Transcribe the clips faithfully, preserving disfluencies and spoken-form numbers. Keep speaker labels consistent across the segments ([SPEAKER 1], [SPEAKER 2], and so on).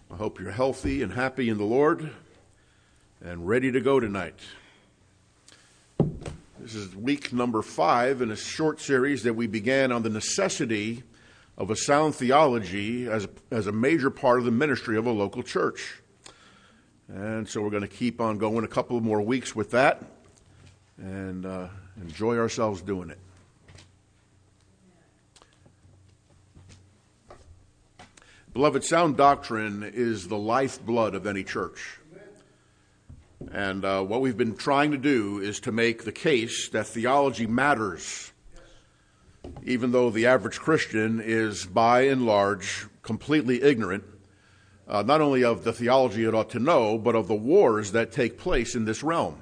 [SPEAKER 1] I hope you're healthy and happy in the Lord and ready to go tonight. This is week number five in a short series that we began on the necessity of a sound theology as, as a major part of the ministry of a local church. And so we're going to keep on going a couple more weeks with that and uh, enjoy ourselves doing it. Beloved, sound doctrine is the lifeblood of any church. And uh, what we've been trying to do is to make the case that theology matters, even though the average Christian is, by and large, completely ignorant, uh, not only of the theology it ought to know, but of the wars that take place in this realm.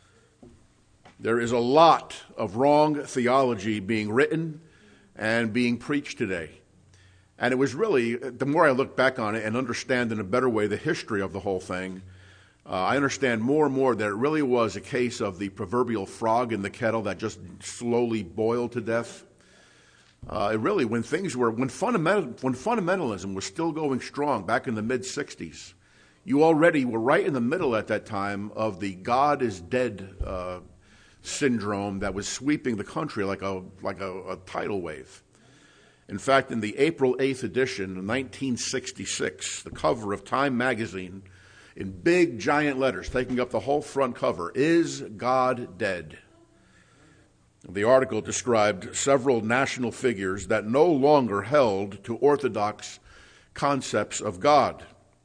[SPEAKER 1] There is a lot of wrong theology being written and being preached today. And it was really, the more I look back on it and understand in a better way the history of the whole thing, uh, I understand more and more that it really was a case of the proverbial frog in the kettle that just slowly boiled to death. Uh, it really, when things were, when, fundamental, when fundamentalism was still going strong back in the mid-sixties, you already were right in the middle at that time of the God is dead uh, syndrome that was sweeping the country like a, like a, a tidal wave. In fact, in the April eighth edition of nineteen sixty-six, the cover of Time magazine, in big giant letters taking up the whole front cover, "Is God Dead?" The article described several national figures that no longer held to orthodox concepts of God.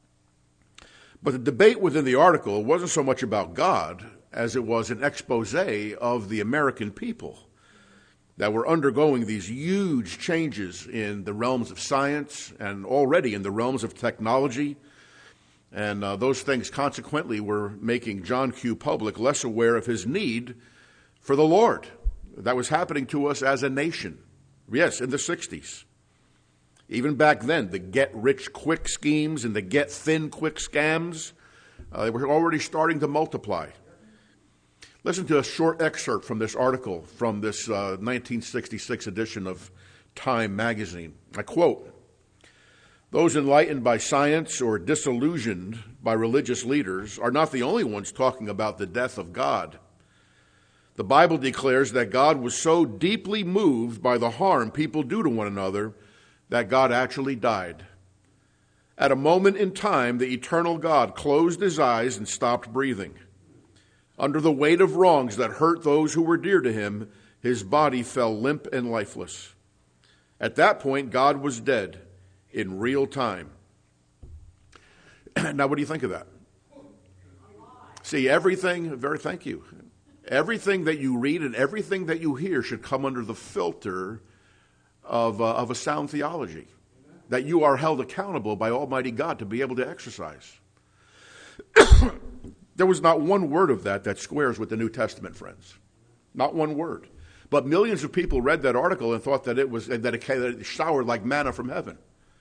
[SPEAKER 1] But the debate within the article wasn't so much about God as it was an expose of the American people that were undergoing these huge changes in the realms of science and already in the realms of technology. And uh, those things consequently were making John Q. Public less aware of his need for the Lord. That was happening to us as a nation. Yes, in the sixties. Even back then, the get-rich-quick schemes and the get-thin-quick scams, uh, they were already starting to multiply. Listen to a short excerpt from this article from this uh, nineteen sixty-six edition of Time magazine. I quote, "Those enlightened by science or disillusioned by religious leaders are not the only ones talking about the death of God. The Bible declares that God was so deeply moved by the harm people do to one another that God actually died. At a moment in time, the eternal God closed his eyes and stopped breathing. Under the weight of wrongs that hurt those who were dear to him, his body fell limp and lifeless. At that point, God was dead in real time." Now, what do you think of that? See, everything, very thank you. Everything that you read and everything that you hear should come under the filter of, uh, of a sound theology, that you are held accountable by Almighty God to be able to exercise. There was not one word of that that squares with the New Testament, friends. Not one word. But millions of people read that article and thought that it was that it, that it showered like manna from heaven.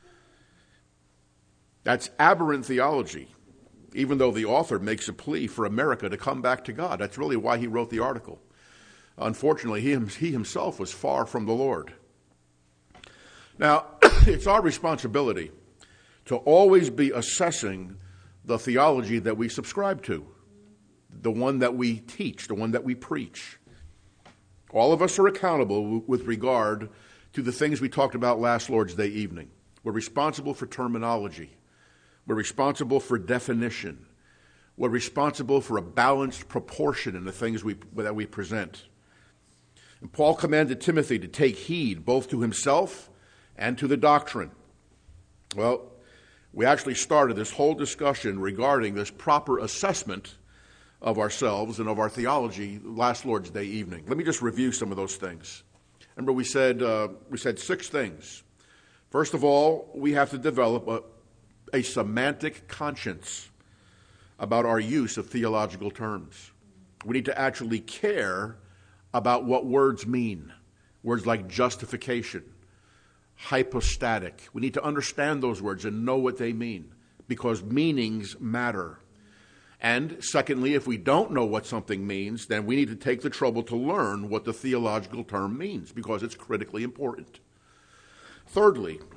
[SPEAKER 1] That's aberrant theology, even though the author makes a plea for America to come back to God. That's really why he wrote the article. Unfortunately, he, he himself was far from the Lord. Now, it's our responsibility to always be assessing the theology that we subscribe to, the one that we teach, the one that we preach. All of us are accountable with regard to the things we talked about last Lord's Day evening. We're responsible for terminology. We're responsible for definition. We're responsible for a balanced proportion in the things we, that we present. And Paul commanded Timothy to take heed both to himself and to the doctrine. Well, we actually started this whole discussion regarding this proper assessment of ourselves and of our theology last Lord's Day evening. Let me just review some of those things. Remember, we said uh, we said six things. First of all, we have to develop a, a semantic conscience about our use of theological terms. We need to actually care about what words mean. Words like justification, hypostatic. We need to understand those words and know what they mean, because meanings matter. And secondly, if we don't know what something means, then we need to take the trouble to learn what the theological term means, because it's critically important. Thirdly,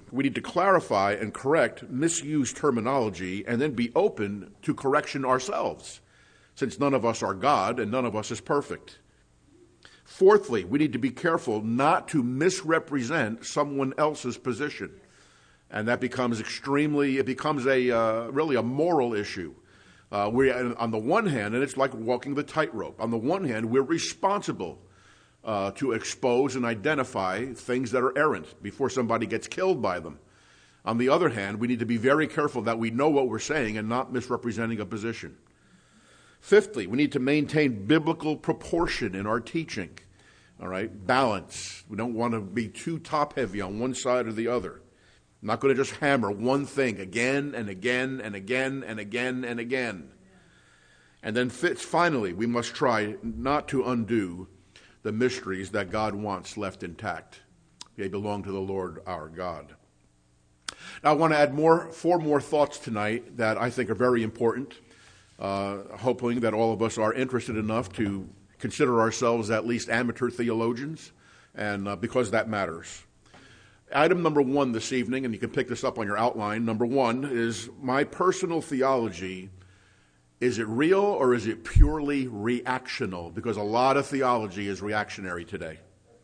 [SPEAKER 1] we need to clarify and correct misused terminology and then be open to correction ourselves, since none of us are God and none of us is perfect. Fourthly, we need to be careful not to misrepresent someone else's position. And that becomes extremely, it becomes a uh, really a moral issue. Uh, we, on the one hand, and it's like walking the tightrope. On the one hand, we're responsible uh, to expose and identify things that are errant before somebody gets killed by them. On the other hand, we need to be very careful that we know what we're saying and not misrepresenting a position. Fifthly, we need to maintain biblical proportion in our teaching. All right, balance. We don't want to be too top-heavy on one side or the other. I'm not going to just hammer one thing again and again and again and again and again. And then finally, we must try not to undo the mysteries that God wants left intact. They belong to the Lord our God. Now, I want to add more, four more thoughts tonight that I think are very important, uh, hoping that all of us are interested enough to consider ourselves at least amateur theologians, and uh, because that matters. Item number one this evening, and you can pick this up on your outline, number one is my personal theology. Is it real or is it purely reactional? Because a lot of theology is reactionary today.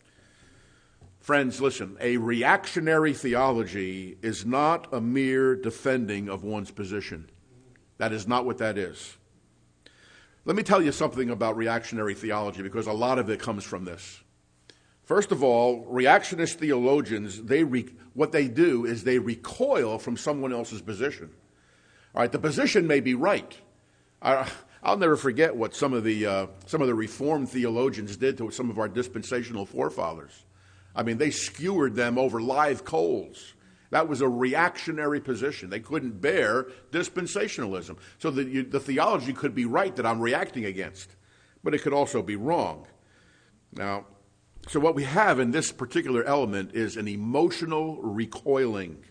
[SPEAKER 1] Friends, listen, a reactionary theology is not a mere defending of one's position. That is not what that is. Let me tell you something about reactionary theology, because a lot of it comes from this. First of all, reactionist theologians, they re- what they do is they recoil from someone else's position. All right, the position may be right. I, I'll never forget what some of the uh, some of the Reformed theologians did to some of our dispensational forefathers. I mean, they skewered them over live coals. That was a reactionary position. They couldn't bear dispensationalism. So the, you, the theology could be right that I'm reacting against, but it could also be wrong. Now, so what we have in this particular element is an emotional recoiling.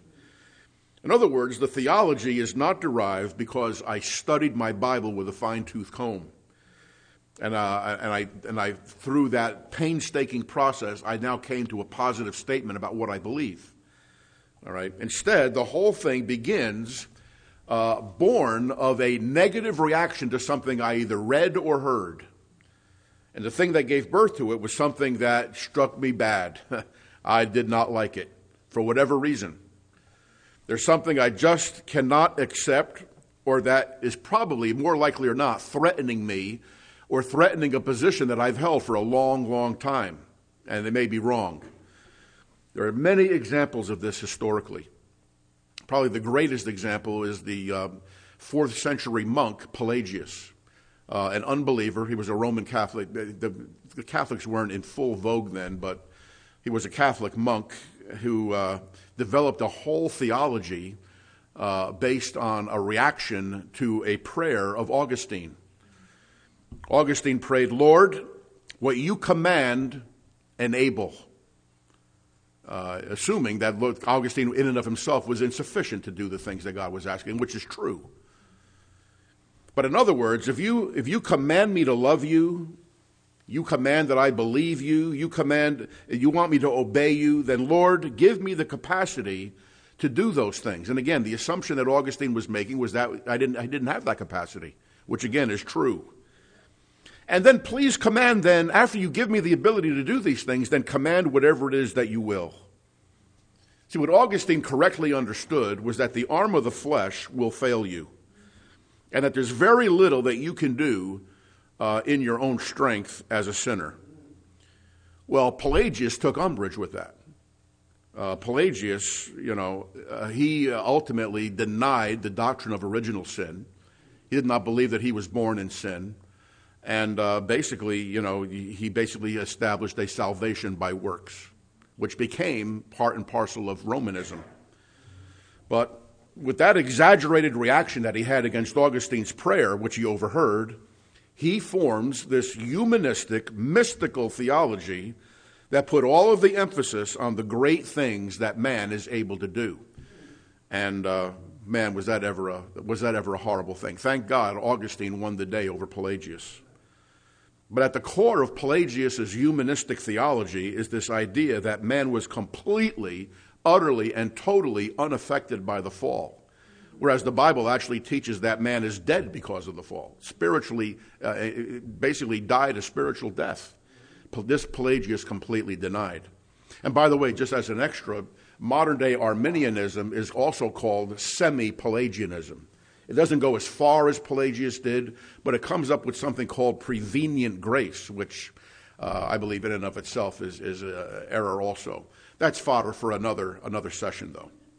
[SPEAKER 1] In other words, the theology is not derived because I studied my Bible with a fine-tooth comb. And, uh, and, I, and I, through that painstaking process, I now came to a positive statement about what I believe. All right. Instead, the whole thing begins uh, born of a negative reaction to something I either read or heard. And the thing that gave birth to it was something that struck me bad. I did not like it, for whatever reason. There's something I just cannot accept, or that is probably, more likely or not, threatening me, or threatening a position that I've held for a long, long time. And they may be wrong. There are many examples of this historically. Probably the greatest example is the uh, fourth century monk Pelagius. Uh, an unbeliever. He was a Roman Catholic. The, the, the Catholics weren't in full vogue then, but he was a Catholic monk who uh, developed a whole theology uh, based on a reaction to a prayer of Augustine. Augustine prayed, "Lord, what you command, enable." Uh, assuming that Augustine in and of himself was insufficient to do the things that God was asking, which is true. But in other words, if you if you command me to love you, you command that I believe you, you command, you want me to obey you, then Lord, give me the capacity to do those things. And again, the assumption that Augustine was making was that I didn't I didn't have that capacity, which again is true. And then please command then, after you give me the ability to do these things, then command whatever it is that you will. See, what Augustine correctly understood was that the arm of the flesh will fail you, and that there's very little that you can do uh, in your own strength as a sinner. Well, Pelagius took umbrage with that. Uh, Pelagius, you know, uh, he ultimately denied the doctrine of original sin. He did not believe that he was born in sin. And uh, basically, you know, he basically established a salvation by works, which became part and parcel of Romanism. But with that exaggerated reaction that he had against Augustine's prayer, which he overheard, he forms this humanistic, mystical theology that put all of the emphasis on the great things that man is able to do. And uh, man, was that ever a was that ever a horrible thing? Thank God Augustine won the day over Pelagius. But at the core of Pelagius' humanistic theology is this idea that man was completely utterly and totally unaffected by the fall, whereas the Bible actually teaches that man is dead because of the fall, spiritually, uh, basically died a spiritual death. This Pelagius completely denied. And by the way, just as an extra, modern-day Arminianism is also called semi-Pelagianism. It doesn't go as far as Pelagius did, but it comes up with something called prevenient grace, which uh, I believe in and of itself is, is an error also. That's fodder for another, another session,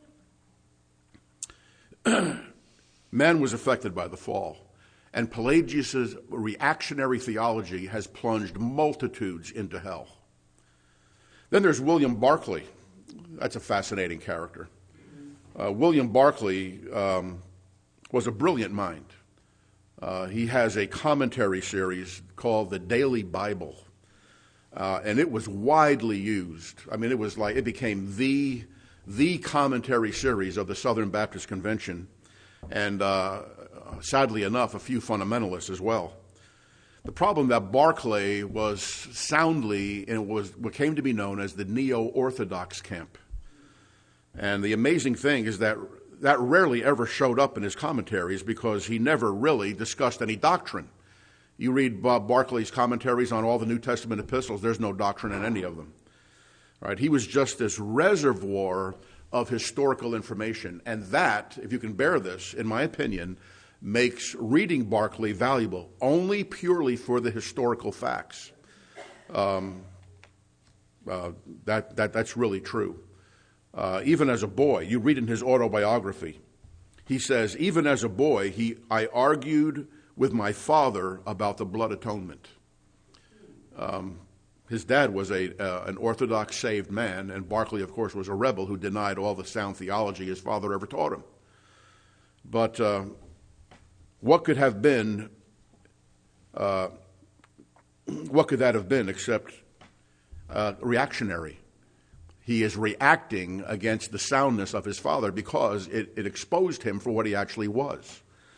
[SPEAKER 1] though. Man was affected by the fall, and Pelagius' reactionary theology has plunged multitudes into hell. Then there's William Barclay. That's a fascinating character. Uh, William Barclay um, was a brilliant mind. Uh, he has a commentary series called the Daily Bible, uh, and it was widely used. I mean, it was like it became the the commentary series of the Southern Baptist Convention, and uh, sadly enough, a few fundamentalists as well. The problem that Barclay was soundly in was what came to be known as the neo-orthodox camp. And the amazing thing is that that rarely ever showed up in his commentaries because he never really discussed any doctrine. You read Bob Barclay's commentaries on all the New Testament epistles, there's no doctrine in any of them. Right? He was just this reservoir of historical information. And that, if you can bear this, in my opinion, makes reading Barclay valuable only purely for the historical facts. Um, uh, that, that that's really true. Uh, even as a boy, you read in his autobiography, he says, even as a boy, he I argued with my father about the blood atonement. Um, his dad was a uh, an Orthodox saved man, and Barclay, of course, was a rebel who denied all the sound theology his father ever taught him. But uh, what could have been, uh, what could that have been except uh, reactionary? He is reacting against the soundness of his father because it, it exposed him for what he actually was.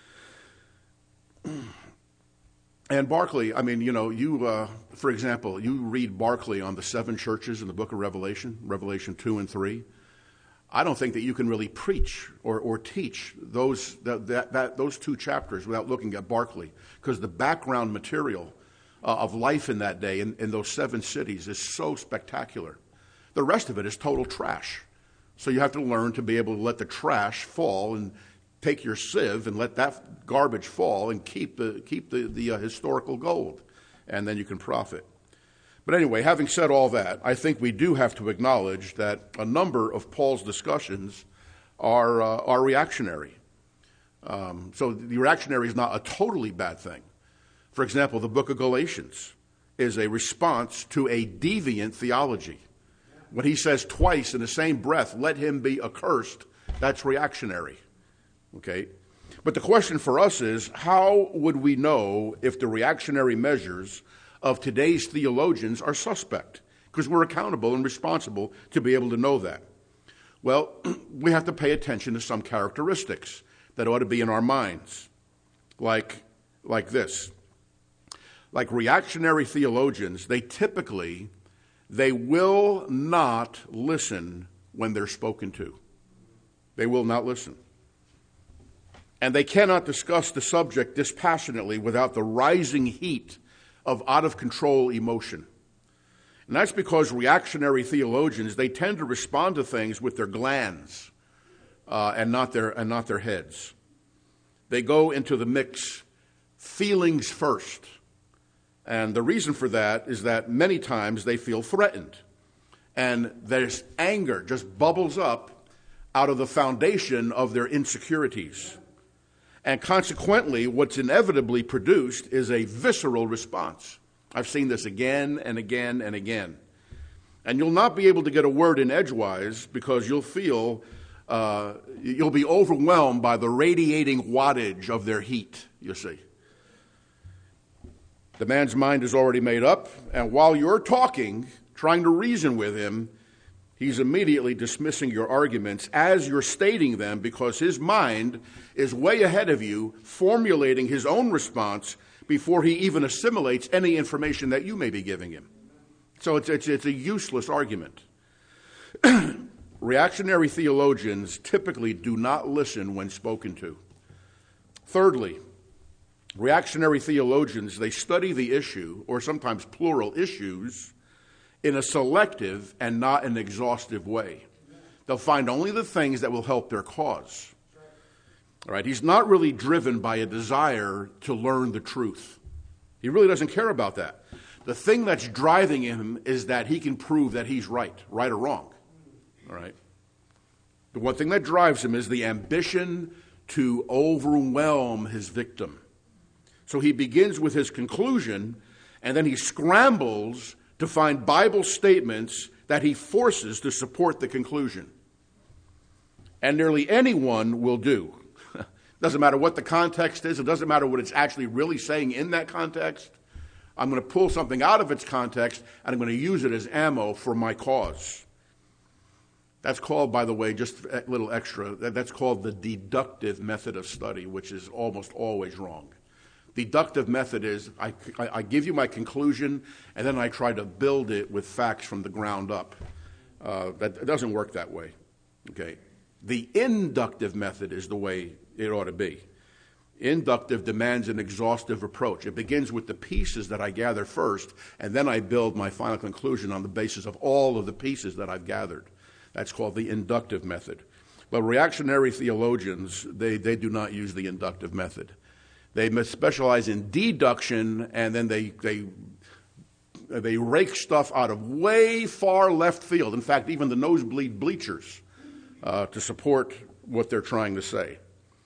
[SPEAKER 1] And Barclay, I mean, you know, you, uh, for example, you read Barclay on the seven churches in the book of Revelation, Revelation two and three. I don't think that you can really preach or, or teach those that, that, that those two chapters without looking at Barclay, because the background material uh, of life in that day in, in those seven cities is so spectacular. The rest of it is total trash. So you have to learn to be able to let the trash fall and take your sieve and let that garbage fall and keep the keep the, the uh, historical gold, and then you can profit. But anyway, having said all that, I think we do have to acknowledge that a number of Paul's discussions are uh, are reactionary. Um, so the reactionary is not a totally bad thing. For example, the book of Galatians is a response to a deviant theology. When he says twice in the same breath, let him be accursed, that's reactionary. Okay? But the question for us is, how would we know if the reactionary measures of today's theologians are suspect? Because we're accountable and responsible to be able to know that. Well, we have to pay attention to some characteristics that ought to be in our minds, like, like this. Like reactionary theologians, they typically, they will not listen when they're spoken to. They will not listen. And they cannot discuss the subject dispassionately without the rising heat of out-of-control emotion. And that's because reactionary theologians, they tend to respond to things with their glands uh, and not their and not their heads. They go into the mix feelings first. And the reason for that is that many times they feel threatened. And this anger just bubbles up out of the foundation of their insecurities. And consequently, what's inevitably produced is a visceral response. I've seen this again and again and again. And you'll not be able to get a word in edgewise because you'll feel, uh, you'll be overwhelmed by the radiating wattage of their heat, you see. The man's mind is already made up, and while you're talking, trying to reason with him, he's immediately dismissing your arguments as you're stating them because his mind is way ahead of you, formulating his own response before he even assimilates any information that you may be giving him. So it's, it's, it's a useless argument. reactionary theologians typically do not listen when spoken to. Thirdly, reactionary theologians, they study the issue, or sometimes plural issues, in a selective and not an exhaustive way. They'll find only the things that will help their cause. All right, he's not really driven by a desire to learn the truth. He really doesn't care about that. The thing that's driving him is that he can prove that he's right, right or wrong. All right. The one thing that drives him is the ambition to overwhelm his victim. So he begins with his conclusion, and then he scrambles to find Bible statements that he forces to support the conclusion. And nearly anyone will do. Doesn't matter what the context is. It doesn't matter what it's actually really saying in that context. I'm going to pull something out of its context, and I'm going to use it as ammo for my cause. That's called, by the way, just a little extra, that's called the deductive method of study, which is almost always wrong. Deductive method is I, I, I give you my conclusion, and then I try to build it with facts from the ground up. Uh, that it doesn't work that way. Okay. The inductive method is the way it ought to be. Inductive demands an exhaustive approach. It begins with the pieces that I gather first, and then I build my final conclusion on the basis of all of the pieces that I've gathered. That's called the inductive method. But reactionary theologians, they, they do not use the inductive method. They specialize in deduction, and then they they they rake stuff out of way far left field. In fact, even the nosebleed bleachers uh, to support what they're trying to say.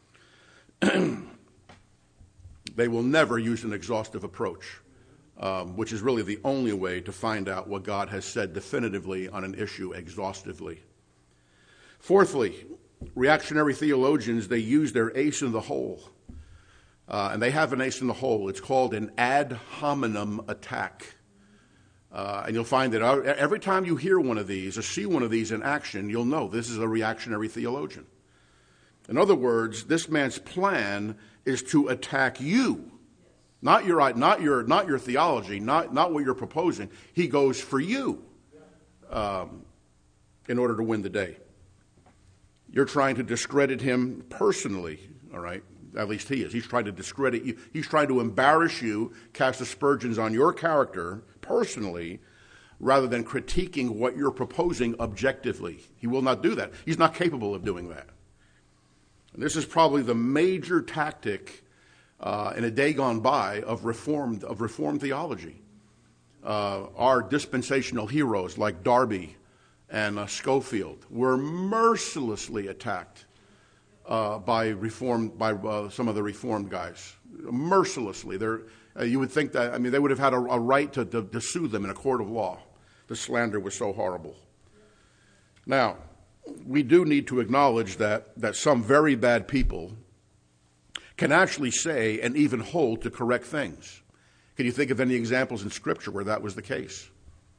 [SPEAKER 1] They will never use an exhaustive approach, um, which is really the only way to find out what God has said definitively on an issue exhaustively. Fourthly, reactionary theologians, they use their ace in the hole. Uh, and they have an ace in the hole. It's called an ad hominem attack. Uh, and you'll find that every time you hear one of these or see one of these in action, you'll know this is a reactionary theologian. In other words, this man's plan is to attack you, not your, not your, not your theology, not, not what you're proposing. He goes for you um, in order to win the day. You're trying to discredit him personally, all right? At least he is. He's trying to discredit you. He's trying to embarrass you, cast aspersions on your character personally, rather than critiquing what you're proposing objectively. He will not do that. He's not capable of doing that. And this is probably the major tactic uh, in a day gone by of reformed of reformed theology. Uh, our dispensational heroes like Darby and uh, Schofield were mercilessly attacked Uh, by reformed by uh, some of the reformed guys, mercilessly. They're, uh, you would think that I mean they would have had a, a right to, to, to sue them in a court of law. The slander was so horrible. Now, we do need to acknowledge that that some very bad people can actually say and even hold to correct things. Can you think of any examples in Scripture where that was the case?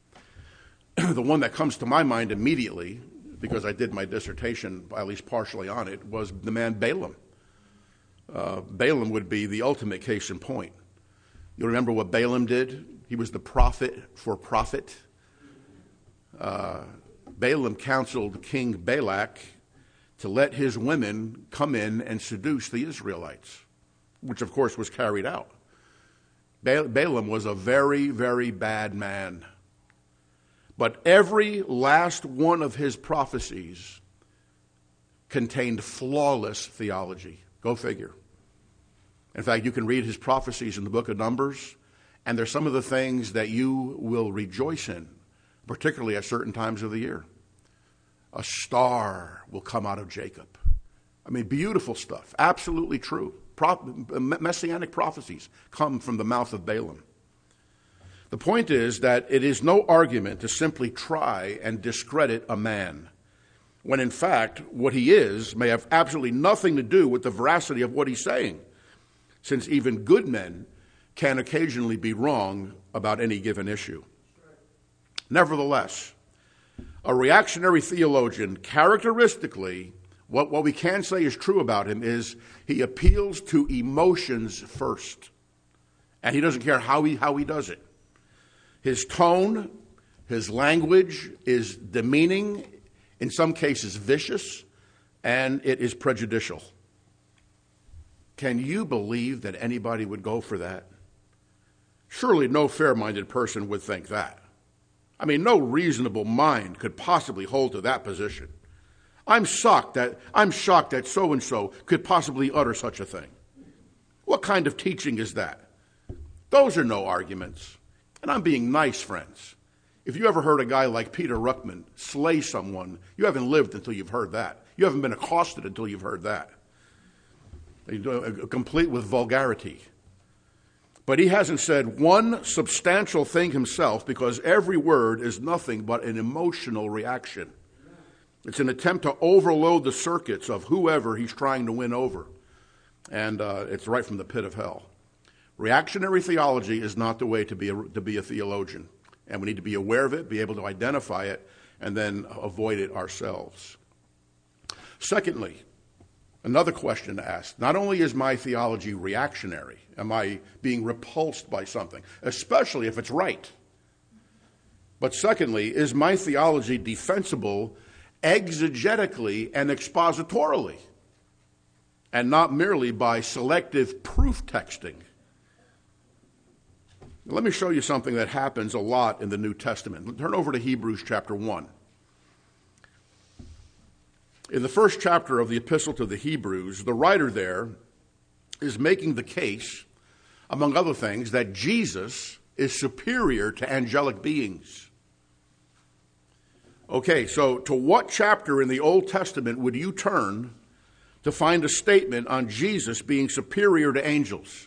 [SPEAKER 1] The one that comes to my mind immediately, because I did my dissertation, at least partially on it, was the man Balaam. Uh, Balaam would be the ultimate case in point. You remember what Balaam did? He was the prophet for profit. Uh, Balaam counseled King Balak to let his women come in and seduce the Israelites, which of course was carried out. Ba- Balaam was a very, very bad man. But every last one of his prophecies contained flawless theology. Go figure. In fact, you can read his prophecies in the book of Numbers, and they're some of the things that you will rejoice in, particularly at certain times of the year. A star will come out of Jacob. I mean, beautiful stuff. Absolutely true. Pro- messianic prophecies come from the mouth of Balaam. The point is that it is no argument to simply try and discredit a man, when in fact what he is may have absolutely nothing to do with the veracity of what he's saying, since even good men can occasionally be wrong about any given issue. Nevertheless, a reactionary theologian, characteristically, what, what we can say is true about him is he appeals to emotions first, and he doesn't care how he, how he does it. His tone, his language is demeaning, in some cases vicious, and it is prejudicial. Can you believe that anybody would go for that? Surely no fair-minded person would think that. I mean, no reasonable mind could possibly hold to that position. I'm shocked that I'm shocked that so-and-so could possibly utter such a thing. What kind of teaching is that? Those are no arguments. And I'm being nice, friends. If you ever heard a guy like Peter Ruckman slay someone, you haven't lived until you've heard that. You haven't been accosted until you've heard that. Complete with vulgarity. But he hasn't said one substantial thing himself, because every word is nothing but an emotional reaction. It's an attempt to overload the circuits of whoever he's trying to win over. And uh, it's right from the pit of hell. Reactionary theology is not the way to be a, to be a theologian. And we need to be aware of it, be able to identify it, and then avoid it ourselves. Secondly, another question to ask. Not only is my theology reactionary, am I being repulsed by something, especially if it's right, but secondly, is my theology defensible exegetically and expositorily, and not merely by selective proof texting? Let me show you something that happens a lot in the New Testament. Turn over to Hebrews chapter one. In the first chapter of the Epistle to the Hebrews, the writer there is making the case, among other things, that Jesus is superior to angelic beings. Okay, so to what chapter in the Old Testament would you turn to find a statement on Jesus being superior to angels?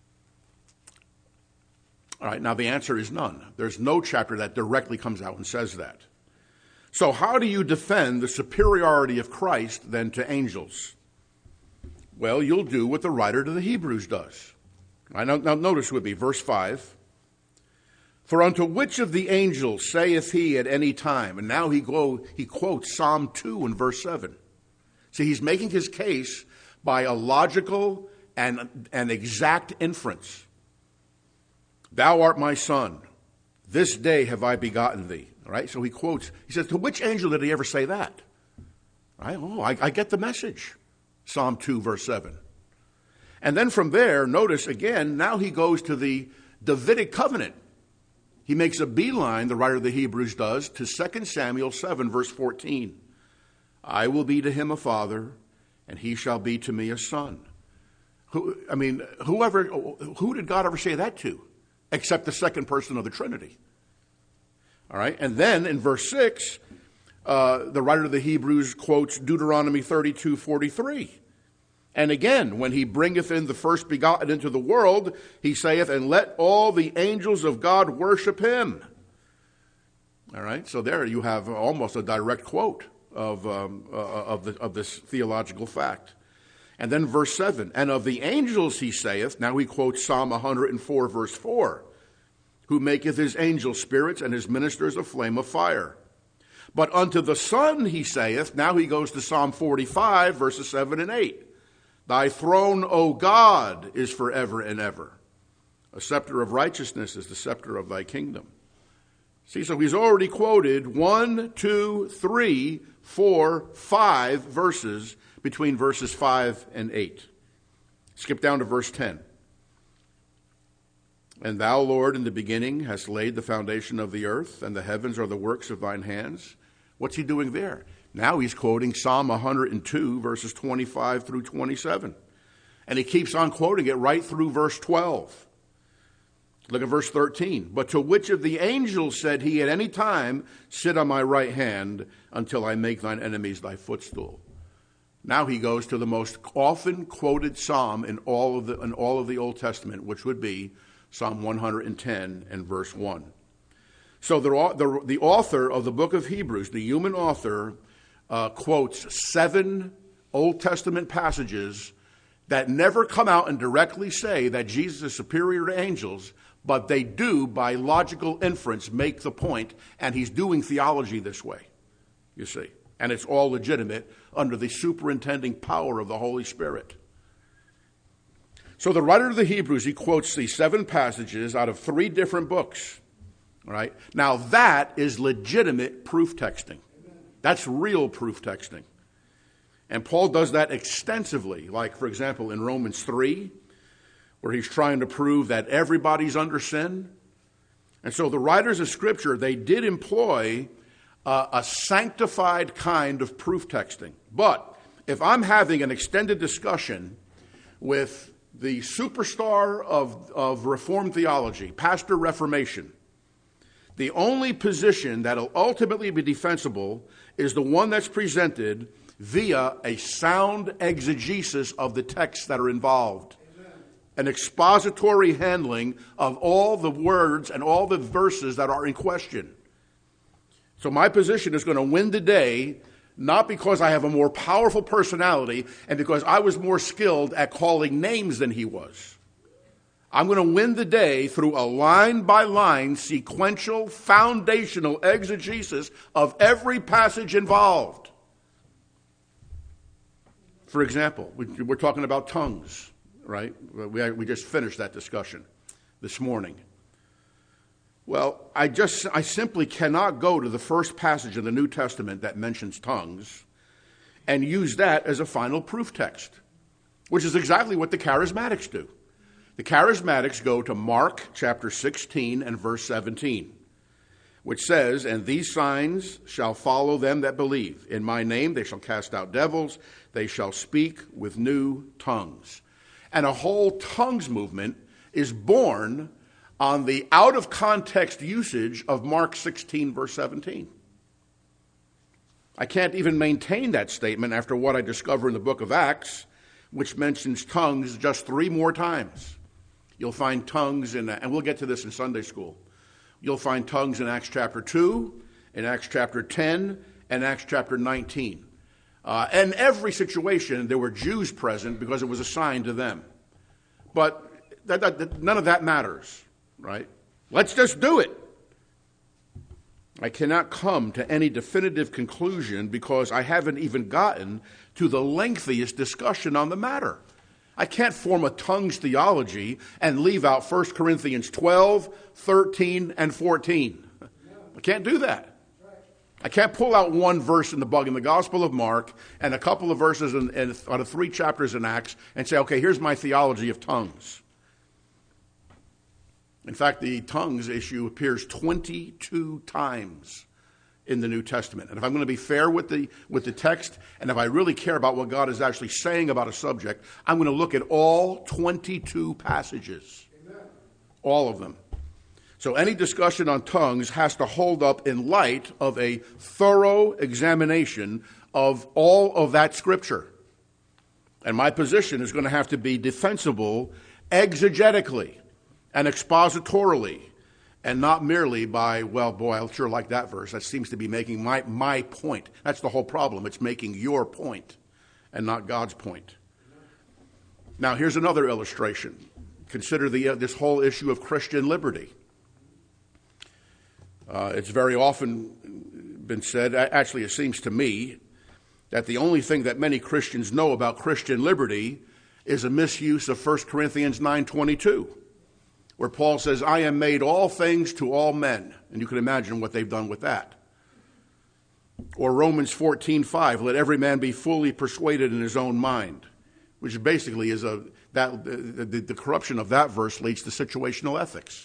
[SPEAKER 1] All right, now the answer is none. There's no chapter that directly comes out and says that. So how do you defend the superiority of Christ then to angels? Well, you'll do what the writer to the Hebrews does. All right, now, now notice with me, verse five. For unto which of the angels saith he at any time? And now he go he quotes Psalm two in verse seven. See, he's making his case by a logical and an exact inference. Thou art my son. This day have I begotten thee. All right, so he quotes, he says, to which angel did he ever say that? All right, oh, I, I get the message. Psalm two, verse seven. And then from there, notice again, now he goes to the Davidic covenant. He makes a beeline, the writer of the Hebrews does, to Second Samuel seven, verse fourteen. I will be to him a father, and he shall be to me a son. Who, I mean, whoever, who did God ever say that to? Except the second person of the Trinity. All right, and then in verse six, uh, the writer of the Hebrews quotes Deuteronomy thirty-two forty-three. And again, when he bringeth in the first begotten into the world, he saith, and let all the angels of God worship him. All right, so there you have almost a direct quote of, um, uh, of, the, of this theological fact. And then verse seven, and of the angels he saith, now he quotes Psalm one hundred four, verse four, who maketh his angels spirits and his ministers a flame of fire. But unto the Son he saith, now he goes to Psalm forty-five, verses seven and eight. Thy throne, O God, is forever and ever. A scepter of righteousness is the scepter of thy kingdom. See, so he's already quoted one, two, three, four, five verses between verses five and eight. Skip down to verse ten. And thou, Lord, in the beginning hast laid the foundation of the earth, and the heavens are the works of thine hands. What's he doing there? Now he's quoting Psalm one hundred two, verses twenty-five through twenty-seven. And he keeps on quoting it right through verse twelve. Look at verse thirteen. But to which of the angels said he at any time, sit on my right hand until I make thine enemies thy footstool? Now he goes to the most often quoted psalm in all of the in all of the Old Testament, which would be Psalm one hundred ten and verse one. So the, the, the author of the book of Hebrews, the human author, uh, quotes seven Old Testament passages that never come out and directly say that Jesus is superior to angels, but they do, by logical inference, make the point, and he's doing theology this way, you see. And it's all legitimate under the superintending power of the Holy Spirit. So the writer of the Hebrews, he quotes these seven passages out of three different books. All right? Now that is legitimate proof texting. That's real proof texting. And Paul does that extensively, like, for example, in Romans three, where he's trying to prove that everybody's under sin. And so the writers of Scripture, they did employ uh, a sanctified kind of proof texting. But if I'm having an extended discussion with the superstar of, of Reformed theology, Pastor Reformation, the only position that will ultimately be defensible is the one that's presented via a sound exegesis of the texts that are involved. Amen. An expository handling of all the words and all the verses that are in question. So my position is going to win the day, not because I have a more powerful personality and because I was more skilled at calling names than he was. I'm going to win the day through a line-by-line, sequential, foundational exegesis of every passage involved. For example, we're talking about tongues, right? We just finished that discussion this morning. Well, I just, I simply cannot go to the first passage in the New Testament that mentions tongues and use that as a final proof text, which is exactly what the charismatics do. The charismatics go to Mark chapter sixteen and verse seventeen, which says, "And these signs shall follow them that believe. In my name they shall cast out devils. They shall speak with new tongues." And a whole tongues movement is born on the out-of-context usage of Mark sixteen, verse seventeen. I can't even maintain that statement after what I discover in the book of Acts, which mentions tongues just three more times. You'll find tongues in, and we'll get to this in Sunday school. You'll find tongues in Acts chapter two, in Acts chapter ten, and Acts chapter nineteen. Uh, in every situation, there were Jews present because it was assigned to them. But that, that, that, none of that matters, right? Let's just do it. I cannot come to any definitive conclusion because I haven't even gotten to the lengthiest discussion on the matter. I can't form a tongues theology and leave out First Corinthians twelve, thirteen, and fourteen. I can't do that. I can't pull out one verse in the bug in the Gospel of Mark and a couple of verses in, in, out of three chapters in Acts and say, okay, here's my theology of tongues. In fact, the tongues issue appears twenty-two times in the New Testament. And if I'm going to be fair with the with the text, and if I really care about what God is actually saying about a subject, I'm going to look at all twenty-two passages. Amen. All of them. So any discussion on tongues has to hold up in light of a thorough examination of all of that Scripture. And my position is going to have to be defensible exegetically and expositorily, and not merely by, well, boy, I sure like that verse. That seems to be making my, my point. That's the whole problem. It's making your point and not God's point. Now, here's another illustration. Consider the uh, this whole issue of Christian liberty. Uh, it's very often been said, actually it seems to me, that the only thing that many Christians know about Christian liberty is a misuse of First Corinthians nine twenty-two, where Paul says, I am made all things to all men. And you can imagine what they've done with that. Or Romans fourteen five, let every man be fully persuaded in his own mind, which basically is a that the, the, the corruption of that verse leads to situational ethics.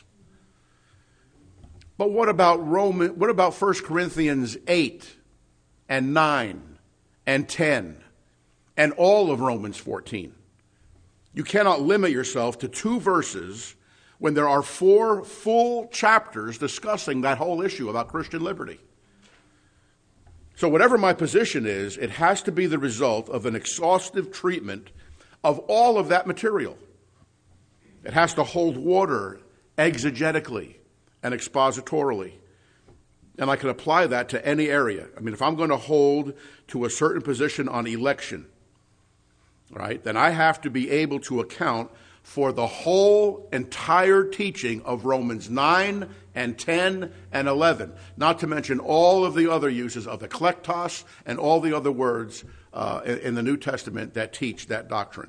[SPEAKER 1] But what about Roman? What about First Corinthians eight and nine and ten and all of Romans fourteen? You cannot limit yourself to two verses when there are four full chapters discussing that whole issue about Christian liberty. So whatever my position is, it has to be the result of an exhaustive treatment of all of that material. It has to hold water exegetically and expositorily. And I can apply that to any area. I mean, if I'm going to hold to a certain position on election, right, then I have to be able to account for the whole entire teaching of Romans nine and ten and eleven, not to mention all of the other uses of eklektos and all the other words uh, in, in the New Testament that teach that doctrine.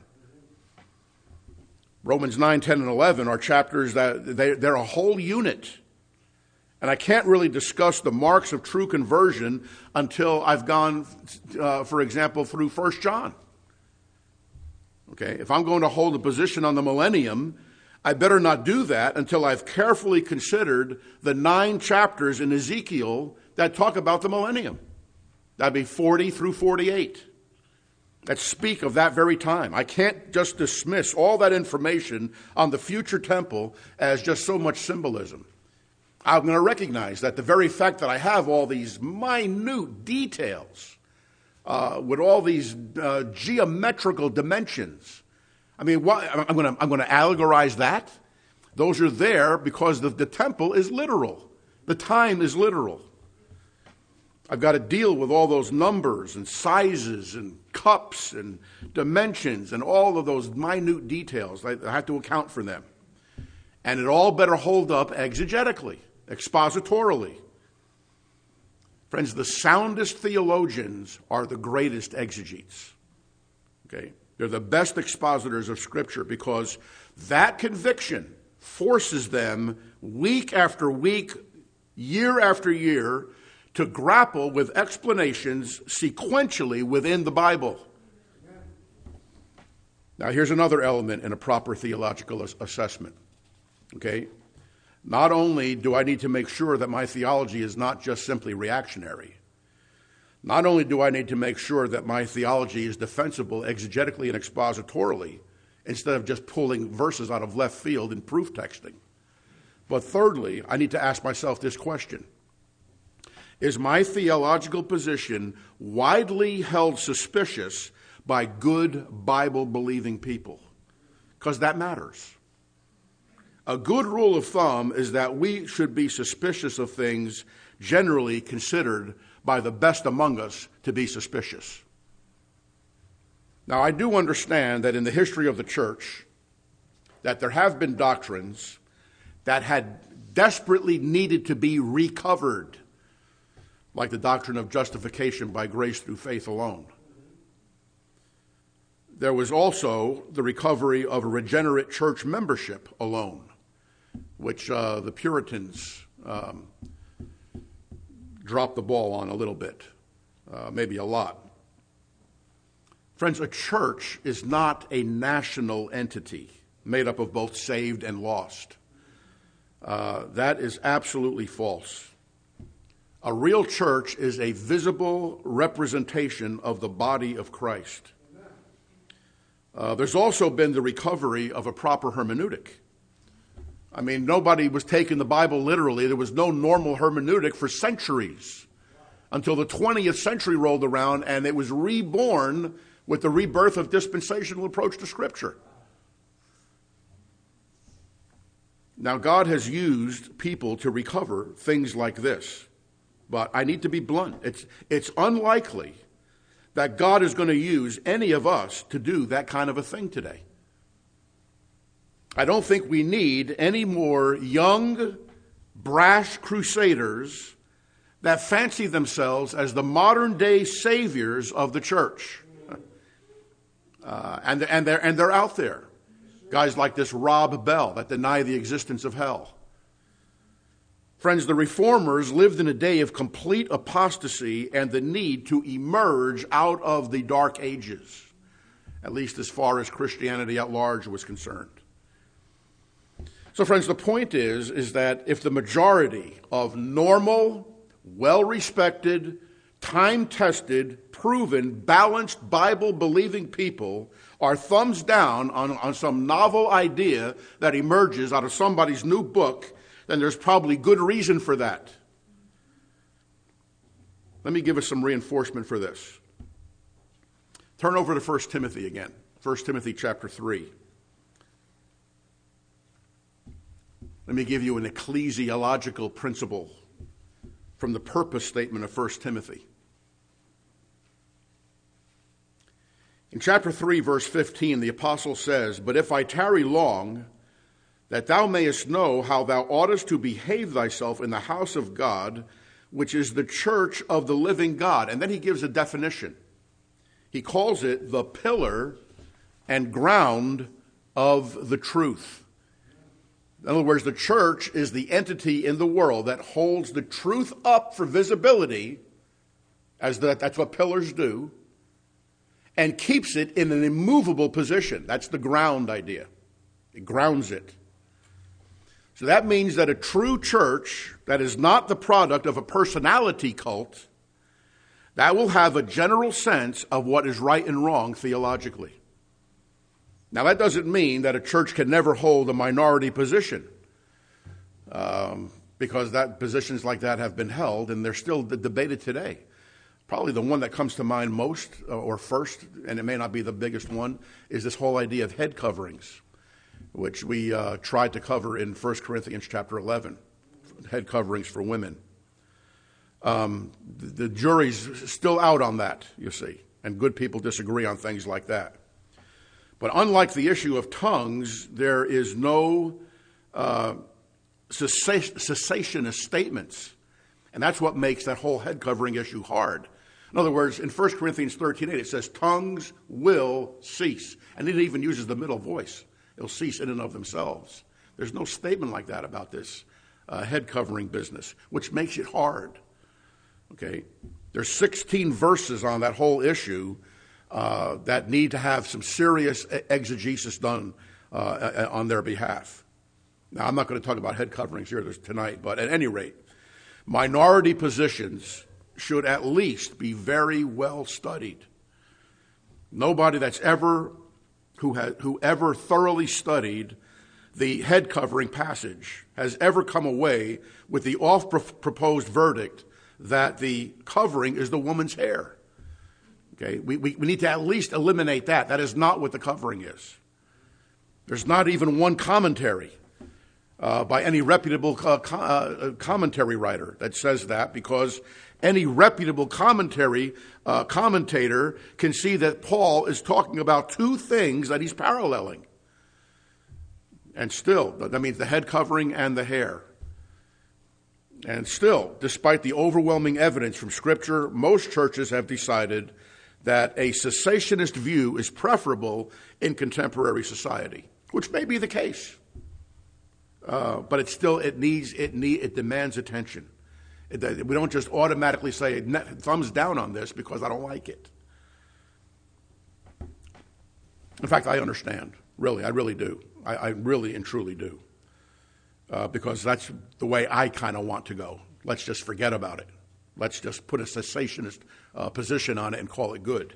[SPEAKER 1] Romans nine, ten, and eleven are chapters that they, they're a whole unit. And I can't really discuss the marks of true conversion until I've gone, uh, for example, through First John. Okay, if I'm going to hold a position on the millennium, I better not do that until I've carefully considered the nine chapters in Ezekiel that talk about the millennium. That'd be forty through forty-eight. That speak of that very time. I can't just dismiss all that information on the future temple as just so much symbolism. I'm going to recognize that the very fact that I have all these minute details uh, with all these uh, geometrical dimensions, I mean, what, I'm going to I'm going to allegorize that. Those are there because the, the temple is literal. The time is literal. I've got to deal with all those numbers and sizes and cups and dimensions and all of those minute details. I have to account for them. And it all better hold up exegetically, expositorily. Friends, the soundest theologians are the greatest exegetes. Okay? They're the best expositors of Scripture because that conviction forces them week after week, year after year, to grapple with explanations sequentially within the Bible. Now, here's another element in a proper theological assessment. Okay? Not only do I need to make sure that my theology is not just simply reactionary, not only do I need to make sure that my theology is defensible exegetically and expositorily, instead of just pulling verses out of left field in proof texting, but thirdly, I need to ask myself this question. Is my theological position widely held suspicious by good Bible-believing people? Because that matters. A good rule of thumb is that we should be suspicious of things generally considered by the best among us to be suspicious. Now, I do understand that in the history of the church, that there have been doctrines that had desperately needed to be recovered, like the doctrine of justification by grace through faith alone. There was also the recovery of a regenerate church membership alone, which uh, the Puritans um, dropped the ball on a little bit, uh, maybe a lot. Friends, a church is not a national entity made up of both saved and lost. Uh, that is absolutely false. A real church is a visible representation of the body of Christ. Uh, there's also been the recovery of a proper hermeneutic. I mean, nobody was taking the Bible literally. There was no normal hermeneutic for centuries until the twentieth century rolled around, and it was reborn with the rebirth of dispensational approach to Scripture. Now, God has used people to recover things like this. But I need to be blunt. It's, it's unlikely that God is going to use any of us to do that kind of a thing today. I don't think we need any more young, brash crusaders that fancy themselves as the modern-day saviors of the church. Uh, and, and, they're, and they're out there. Guys like this Rob Bell that deny the existence of hell. Friends, the reformers lived in a day of complete apostasy and the need to emerge out of the dark ages, at least as far as Christianity at large was concerned. So, friends, the point is, is that if the majority of normal, well-respected, time-tested, proven, balanced, Bible-believing people are thumbs down on, on some novel idea that emerges out of somebody's new book, then there's probably good reason for that. Let me give us some reinforcement for this. Turn over to First Timothy again. First Timothy chapter three. Let me give you an ecclesiological principle from the purpose statement of First Timothy. In chapter three, verse fifteen, the apostle says, "But if I tarry long, that thou mayest know how thou oughtest to behave thyself in the house of God, which is the church of the living God." And then he gives a definition. He calls it the pillar and ground of the truth. In other words, the church is the entity in the world that holds the truth up for visibility, as the, that's what pillars do, and keeps it in an immovable position. That's the ground idea. It grounds it. So that means that a true church that is not the product of a personality cult, that will have a general sense of what is right and wrong theologically. Now, that doesn't mean that a church can never hold a minority position, um, because that positions like that have been held, and they're still debated today. Probably the one that comes to mind most or first, and it may not be the biggest one, is this whole idea of head coverings, which we uh, tried to cover in First Corinthians chapter eleven, head coverings for women. Um, the, the jury's still out on that, you see, and good people disagree on things like that. But unlike the issue of tongues, there is no uh, cessationist statements. And that's what makes that whole head covering issue hard. In other words, in First Corinthians thirteen eight, it says, tongues will cease. And it even uses the middle voice. It'll cease in and of themselves. There's no statement like that about this uh, head covering business, which makes it hard. Okay? There's sixteen verses on that whole issue Uh, that need to have some serious exegesis done uh, on their behalf. Now, I'm not going to talk about head coverings here tonight, but at any rate, minority positions should at least be very well studied. Nobody that's ever, who has, who ever thoroughly studied the head covering passage has ever come away with the oft-proposed verdict that the covering is the woman's hair. Okay, we, we, we need to at least eliminate that. That is not what the covering is. There's not even one commentary uh, by any reputable uh, co- uh, commentary writer that says that, because any reputable commentary uh, commentator can see that Paul is talking about two things that he's paralleling. And still, that means the head covering and the hair. And still, despite the overwhelming evidence from Scripture, most churches have decided that a cessationist view is preferable in contemporary society, which may be the case, uh, but it still it needs it need it demands attention. It, we don't just automatically say thumbs down on this because I don't like it. In fact, I understand. Really, I really do. I, I really and truly do, uh, because that's the way I kind of want to go. Let's just forget about it. Let's just put a cessationist uh, position on it and call it good.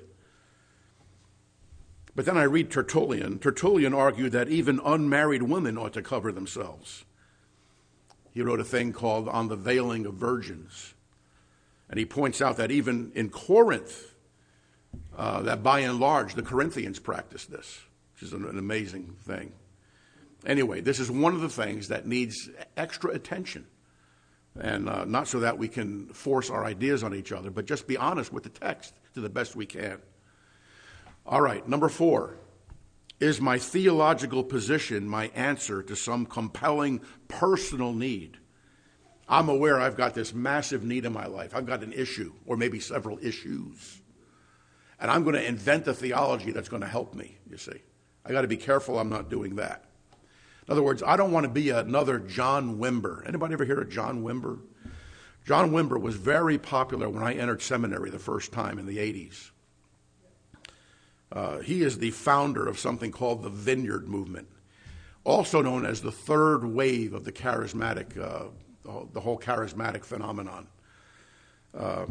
[SPEAKER 1] But then I read Tertullian. Tertullian argued that even unmarried women ought to cover themselves. He wrote a thing called On the Veiling of Virgins. And he points out that even in Corinth, uh, that by and large, the Corinthians practiced this, which is an, an amazing thing. Anyway, this is one of the things that needs extra attention. And uh, not so that we can force our ideas on each other, but just be honest with the text to the best we can. All right, number four. Is my theological position my answer to some compelling personal need? I'm aware I've got this massive need in my life. I've got an issue, or maybe several issues. And I'm going to invent a theology that's going to help me, you see. I got to be careful I'm not doing that. In other words, I don't want to be another John Wimber. Anybody ever hear of John Wimber? John Wimber was very popular when I entered seminary the first time in the eighties. Uh, he is the founder of something called the Vineyard Movement, also known as the third wave of the charismatic, uh, the whole charismatic phenomenon. Uh,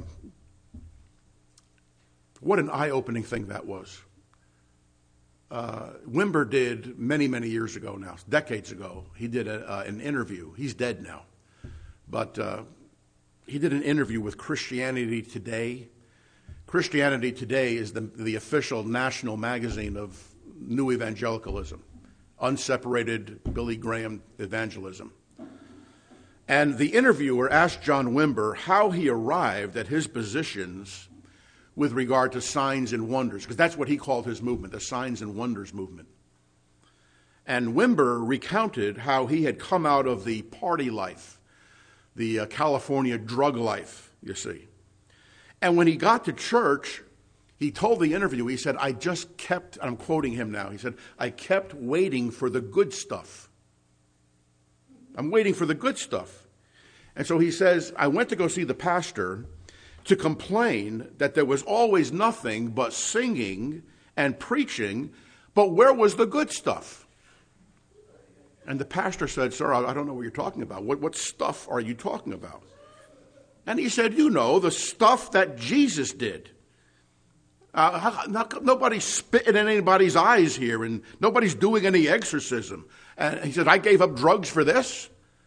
[SPEAKER 1] what an eye-opening thing that was. Uh, Wimber did many, many years ago now, decades ago, he did a, uh, an interview. He's dead now. But uh, he did an interview with Christianity Today. Christianity Today is the, the official national magazine of New Evangelicalism, unseparated Billy Graham evangelism. And the interviewer asked John Wimber how he arrived at his positions with regard to signs and wonders, because that's what he called his movement, the signs and wonders movement. And Wimber recounted how he had come out of the party life, the uh, California drug life, you see. And when he got to church, he told the interviewer, he said, I just kept, I'm quoting him now, he said, I kept waiting for the good stuff. I'm waiting for the good stuff. And so he says, I went to go see the pastor to complain that there was always nothing but singing and preaching, but where was the good stuff? And the pastor said, sir, I don't know what you're talking about. What, what stuff are you talking about? And he said, you know, the stuff that Jesus did. Uh, not, nobody's spitting in anybody's eyes here, and nobody's doing any exorcism. And he said, I gave up drugs for this.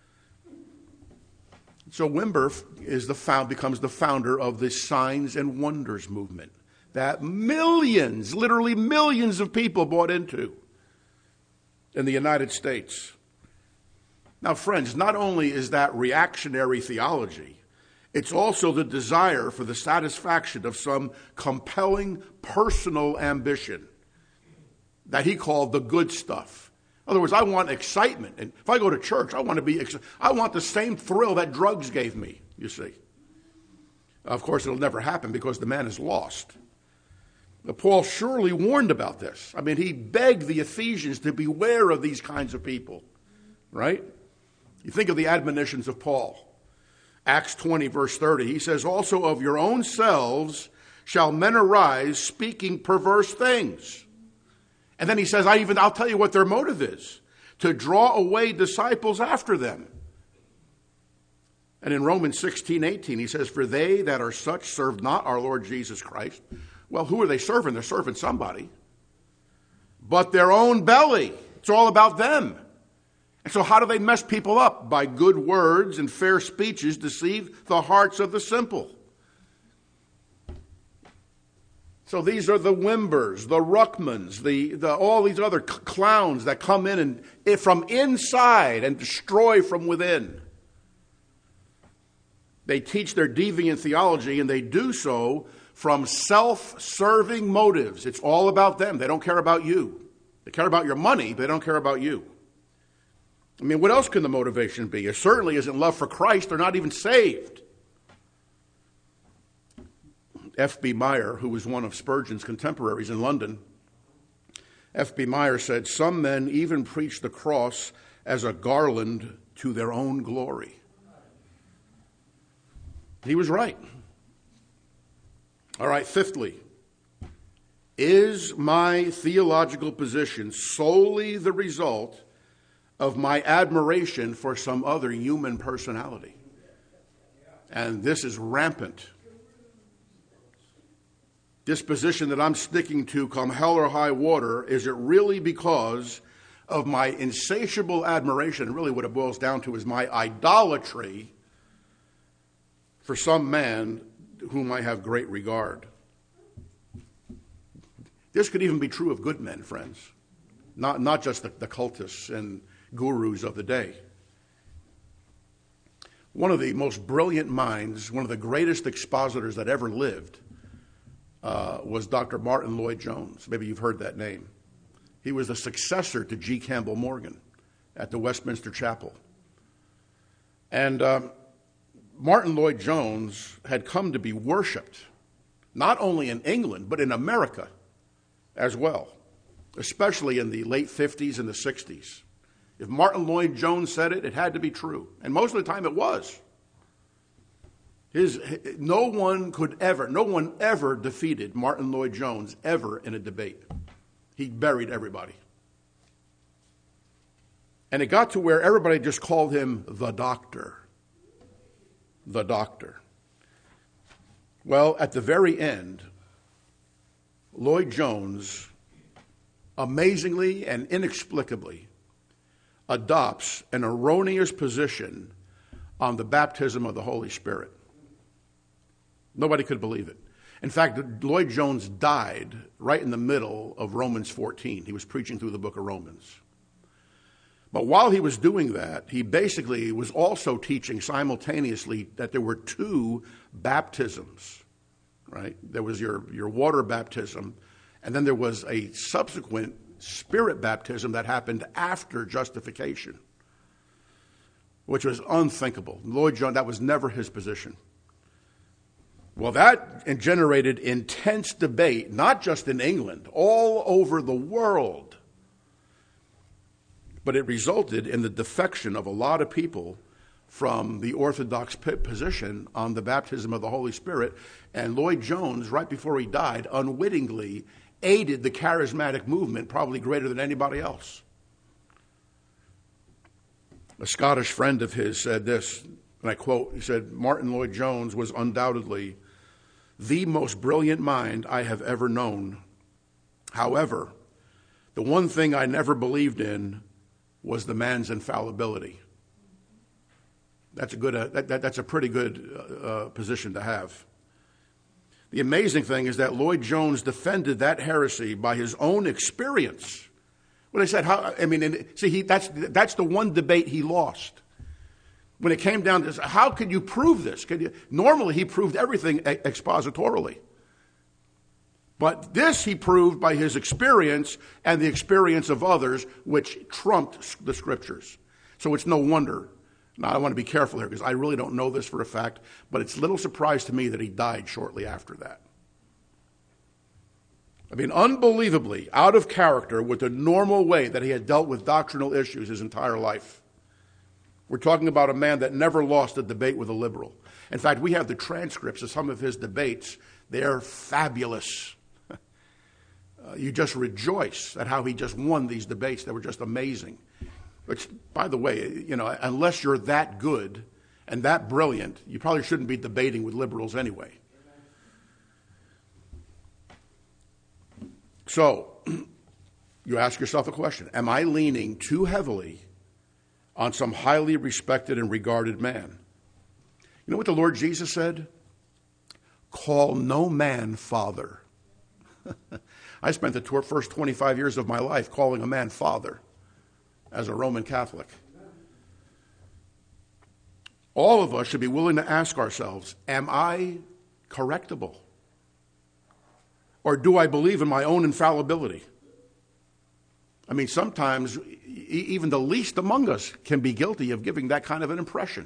[SPEAKER 1] So Wimber is the found, becomes the founder of the Signs and Wonders movement that millions, literally millions of people bought into in the United States. Now, friends, not only is that reactionary theology, it's also the desire for the satisfaction of some compelling personal ambition that he called the good stuff. In other words, I want excitement. And if I go to church, I want to be ex- I want the same thrill that drugs gave me, you see. Of course, it'll never happen because the man is lost. But Paul surely warned about this. I mean, he begged the Ephesians to beware of these kinds of people, right? You think of the admonitions of Paul. Acts twenty, verse thirty, he says, also of your own selves shall men arise speaking perverse things. And then he says, I even, I'll tell you what their motive is, to draw away disciples after them. And in Romans sixteen, eighteen, he says, for they that are such serve not our Lord Jesus Christ. Well, who are they serving? They're serving somebody. But their own belly. It's all about them. And so how do they mess people up? By good words and fair speeches deceive the hearts of the simple. So these are the Wimbers, the Ruckmans, the, the all these other c- clowns that come in and if from inside and destroy from within. They teach their deviant theology, and they do so from self-serving motives. It's all about them. They don't care about you. They care about your money, but they don't care about you. I mean, what else can the motivation be? It certainly isn't love for Christ. They're not even saved. F B Meyer, who was one of Spurgeon's contemporaries in London, F B Meyer said, some men even preach the cross as a garland to their own glory. He was right. All right, fifthly, is my theological position solely the result of my admiration for some other human personality? And this is rampant. This position that I'm sticking to come hell or high water, is it really because of my insatiable admiration? Really what it boils down to is my idolatry for some man whom I have great regard. This could even be true of good men, friends, not, not just the, the cultists and gurus of the day. One of the most brilliant minds, one of the greatest expositors that ever lived, uh, was Doctor Martin Lloyd-Jones. Maybe you've heard that name. He was the successor to G. Campbell Morgan at the Westminster Chapel. And uh, Martin Lloyd-Jones had come to be worshipped, not only in England, but in America as well, especially in the late fifties and the sixties. If Martin Lloyd-Jones said it, it had to be true. And most of the time it was. His, no one could ever, no one ever defeated Martin Lloyd-Jones ever in a debate. He buried everybody. And it got to where everybody just called him the doctor. The doctor. Well, at the very end, Lloyd-Jones, amazingly and inexplicably, adopts an erroneous position on the baptism of the Holy Spirit. Nobody could believe it. In fact, Lloyd-Jones died right in the middle of Romans fourteen. He was preaching through the book of Romans. But while he was doing that, he basically was also teaching simultaneously that there were two baptisms, right? There was your, your water baptism, and then there was a subsequent spirit baptism that happened after justification, which was unthinkable. Lloyd-Jones, that was never his position. Well, that generated intense debate, not just in England, all over the world. But it resulted in the defection of a lot of people from the Orthodox position on the baptism of the Holy Spirit. And Lloyd Jones, right before he died, unwittingly aided the charismatic movement, probably greater than anybody else. A Scottish friend of his said this, and I quote, he said, "Martin Lloyd Jones was undoubtedly the most brilliant mind I have ever known. However, the one thing I never believed in was the man's infallibility." That's a good. Uh, that, that, that's a pretty good uh, uh, position to have. The amazing thing is that Lloyd Jones defended that heresy by his own experience. When I said, how, I mean, and, see, he, that's that's the one debate he lost. When it came down to this, how could you prove this? Could you, normally, he proved everything expositorily. But this he proved by his experience and the experience of others, which trumped the Scriptures. So it's no wonder. Now, I want to be careful here because I really don't know this for a fact, but it's little surprise to me that he died shortly after that. I mean, unbelievably out of character with the normal way that he had dealt with doctrinal issues his entire life. We're talking about a man that never lost a debate with a liberal. In fact, we have the transcripts of some of his debates. They're fabulous. uh, you just rejoice at how he just won these debates. They were just amazing. Which, by the way, you know, unless you're that good and that brilliant, you probably shouldn't be debating with liberals anyway. So, you ask yourself a question. Am I leaning too heavily on some highly respected and regarded man? You know what the Lord Jesus said? Call no man father. I spent the first twenty-five years of my life calling a man father as a Roman Catholic. All of us should be willing to ask ourselves, am I correctable? Or do I believe in my own infallibility? I mean, sometimes even the least among us can be guilty of giving that kind of an impression.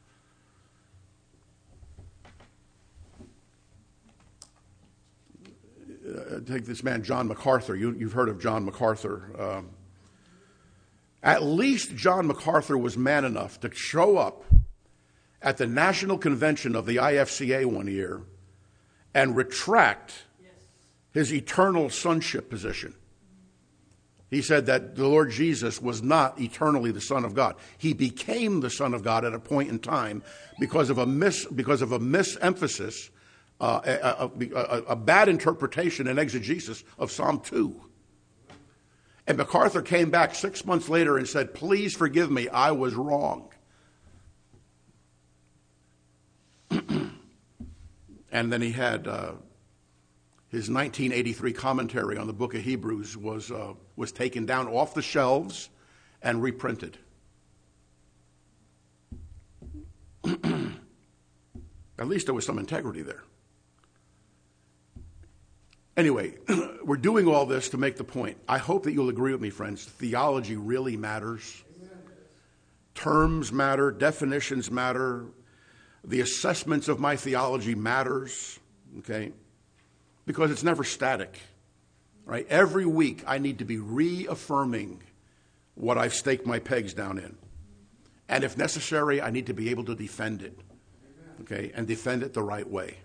[SPEAKER 1] Uh, take this man, John MacArthur. You, you've heard of John MacArthur. Um, At least John MacArthur was man enough to show up at the National Convention of the I F C A one year and retract his eternal sonship position. He said that the Lord Jesus was not eternally the Son of God. He became the Son of God at a point in time because of a mis because of a misemphasis, uh, a, a, a, a bad interpretation and exegesis of Psalm two. And MacArthur came back six months later and said, "Please forgive me, I was wrong." And then he had uh, his nineteen eighty-three commentary on the book of Hebrews was uh, was taken down off the shelves and reprinted. At least there was some integrity there. Anyway, we're doing all this to make the point. I hope that you'll agree with me, friends. Theology really matters. Amen. Terms matter. Definitions matter. The assessments of my theology matters. Okay? Because it's never static. Right? Every week I need to be reaffirming what I've staked my pegs down in. And if necessary, I need to be able to defend it. Okay? And defend it the right way.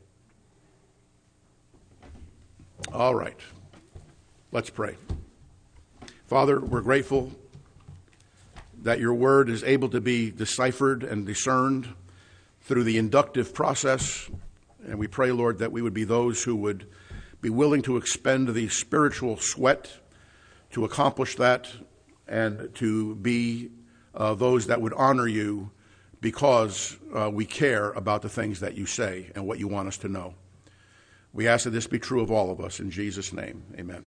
[SPEAKER 1] All right. Let's pray. Father, we're grateful that your word is able to be deciphered and discerned through the inductive process. And we pray, Lord, that we would be those who would be willing to expend the spiritual sweat to accomplish that and to be uh, those that would honor you because uh, we care about the things that you say and what you want us to know. We ask that this be true of all of us. In Jesus' name, amen.